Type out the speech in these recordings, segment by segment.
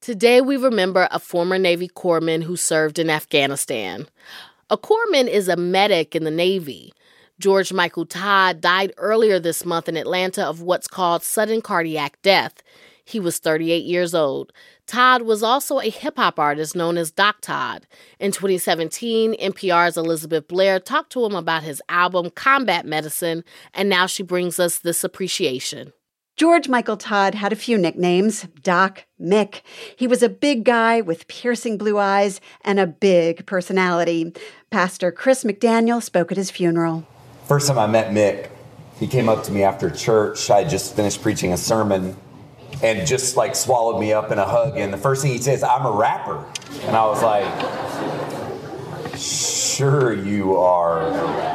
Today we remember a former Navy corpsman who served in Afghanistan. A corpsman is a medic in the Navy. George Michael Todd died earlier this month in Atlanta of what's called sudden cardiac death. He was 38 years old. Todd was also a hip-hop artist known as Doc Todd. In 2017, NPR's Elizabeth Blair talked to him about his album Combat Medicine, and now she brings us this appreciation. George Michael Todd had a few nicknames. Doc, Mick. He was a big guy with piercing blue eyes and a big personality. Pastor Chris McDaniel spoke at his funeral. First time I met Mick, he came up to me after church. I had just finished preaching a sermon and just swallowed me up in a hug. And the first thing he says, "I'm a rapper." And I was like, "Sure you are."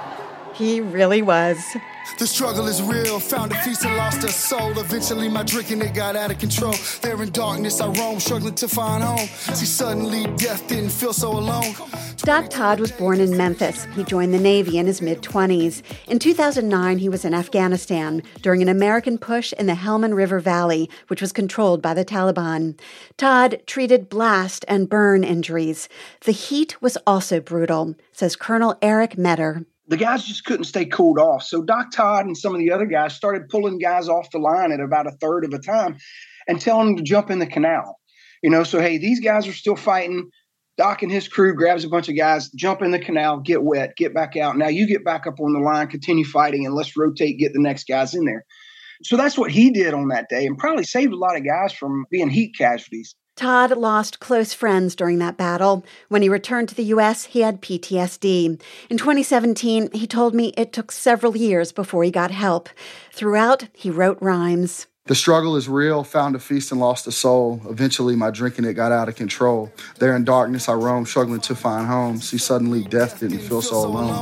He really was. The struggle is real. Found a feast and lost a soul. Eventually my drinking, it got out of control. There in darkness I roam, struggling to find home. See, suddenly death didn't feel so alone. Doc Todd was born in Memphis. He joined the Navy in his mid-20s. In 2009, he was in Afghanistan during an American push in the Helmand River Valley, which was controlled by the Taliban. Todd treated blast and burn injuries. The heat was also brutal, says Colonel Eric Metter. The guys just couldn't stay cooled off. So Doc Todd and some of the other guys started pulling guys off the line at about a third of a time and telling them to jump in the canal. So, hey, these guys are still fighting. Doc and his crew grabs a bunch of guys, jump in the canal, get wet, get back out. Now you get back up on the line, continue fighting, and let's rotate, get the next guys in there. So that's what he did on that day and probably saved a lot of guys from being heat casualties. Todd lost close friends during that battle. When he returned to the U.S., he had PTSD. In 2017, he told me it took several years before he got help. Throughout, he wrote rhymes. The struggle is real, found a feast and lost a soul. Eventually, my drinking, it got out of control. There in darkness, I roamed, struggling to find home. See, suddenly death didn't feel so alone.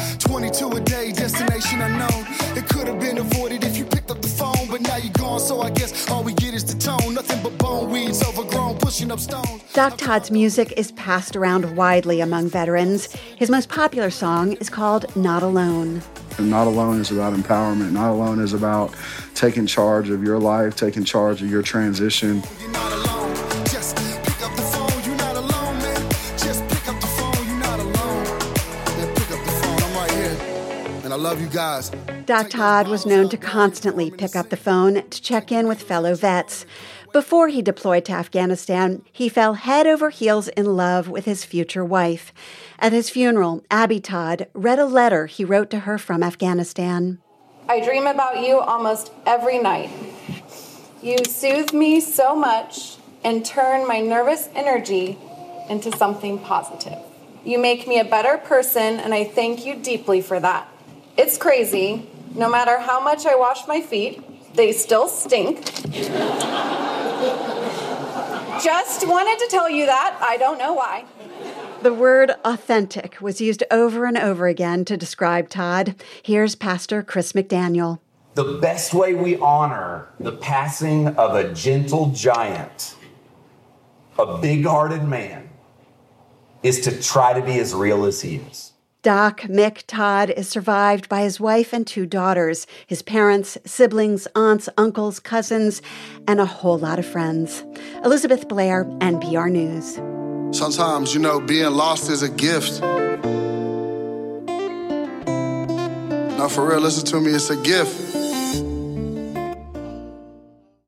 22 a day, destination unknown. It could have been avoided if you picked up the phone, but now you're gone, so I guess all we get is the tone. Nothing but bone weeds overgrown, pushing up stones. Doc Todd's music is passed around widely among veterans. His most popular song is called Not Alone. And Not Alone is about empowerment. Not Alone is about taking charge of your life, taking charge of your transition. You're not alone. Just pick up the phone. You're not alone, man. Just pick up the phone. You're not alone. Man, pick up the phone. I'm right here. And I love you guys. Doc Todd was known to constantly pick up the phone to check in with fellow vets. Before he deployed to Afghanistan, he fell head over heels in love with his future wife. At his funeral, Abby Todd read a letter he wrote to her from Afghanistan. I dream about you almost every night. You soothe me so much and turn my nervous energy into something positive. You make me a better person, and I thank you deeply for that. It's crazy. No matter how much I wash my feet, they still stink. Just wanted to tell you that. I don't know why. The word authentic was used over and over again to describe Todd. Here's Pastor Chris McDaniel. The best way we honor the passing of a gentle giant, a big-hearted man, is to try to be as real as he is. Doc Mick Todd is survived by his wife and 2 daughters, his parents, siblings, aunts, uncles, cousins, and a whole lot of friends. Elizabeth Blair, NPR News. Sometimes, being lost is a gift. No, for real, listen to me, it's a gift.